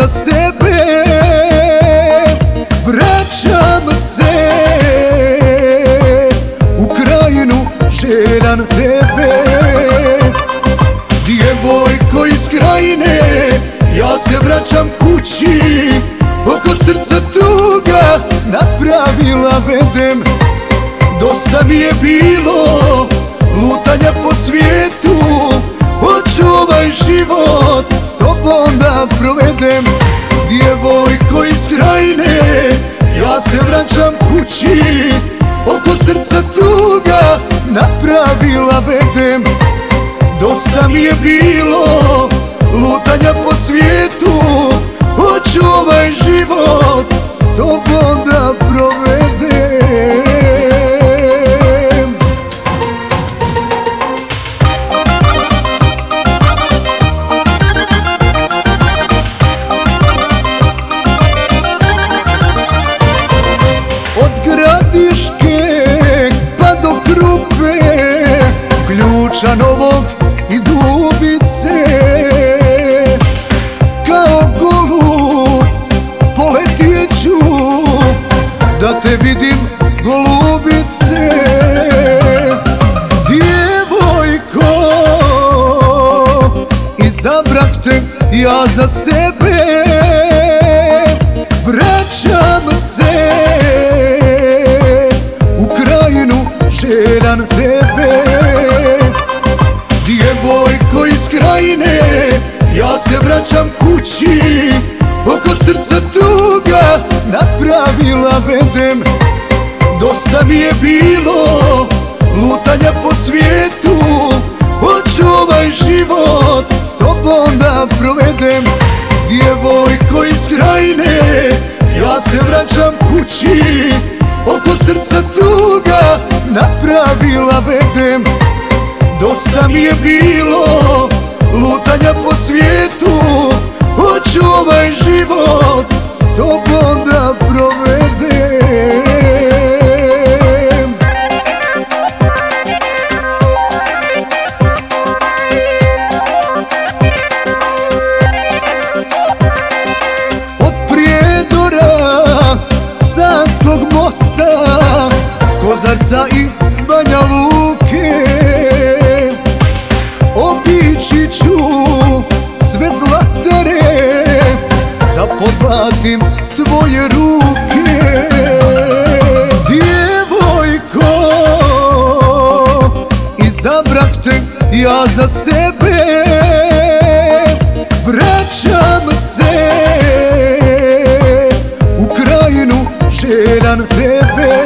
sebe vraćam se u krajinu željan tebe. Djevojko iz krajine, ja se vraćam kući, oko srca tuga napravila vedem. Dosta mi je bilo lutanja po svijetu, hoću ovaj život s tobom da provedem. Djevojko iz krajine, ja se vraćam kući, oko srca tuga napravila vedem. Dosta mi je bilo lutanja po svijetu, hoću ovaj život s tobom da provedem. Od Gradiške pa do Krupe, Ključa Novog i Dubice, kao golub poletjet ću da te vidim, golubice. Djevojko, izabrah te ja za sebe, vraćam se u krajinu željan tebe. Djevojko iz krajine, ja se vraćam kući, oko srca tuga napravila vedem. Dosta mi je bilo lutanja po svijetu, hoću ovaj život s tobom da provedem. Djevojko iz krajine, ja se vraćam kući, oko srca tuga napravila vedem. Dosta mi je bilo lutanja po svijetu, hoću ovaj život s tobom da provedem. Od Prijedora, Sanskog mosta, Kozarca i Banja Luke, obići ću sve zlatare, da pozlatim tvoje ruke. Djevojko, izabrah te ja za sebe, vraćam se u krajinu željan tebe.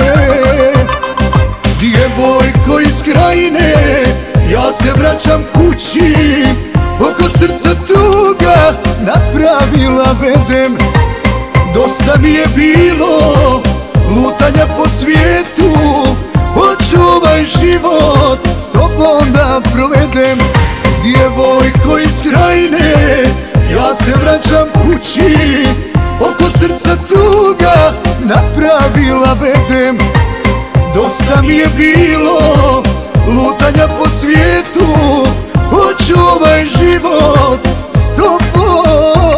Djevojko iz krajine, ja se vraćam kući, oko srca tuga napravila vedem. Dosta mi je bilo lutanja po svijetu, hoću ovaj život s tobom da provedem. Djevojko iz krajine, ja se vraćam kući, oko srca tuga napravila vedem. Dosta mi je bilo lutanja po svijetu, hoću ovaj život s tobom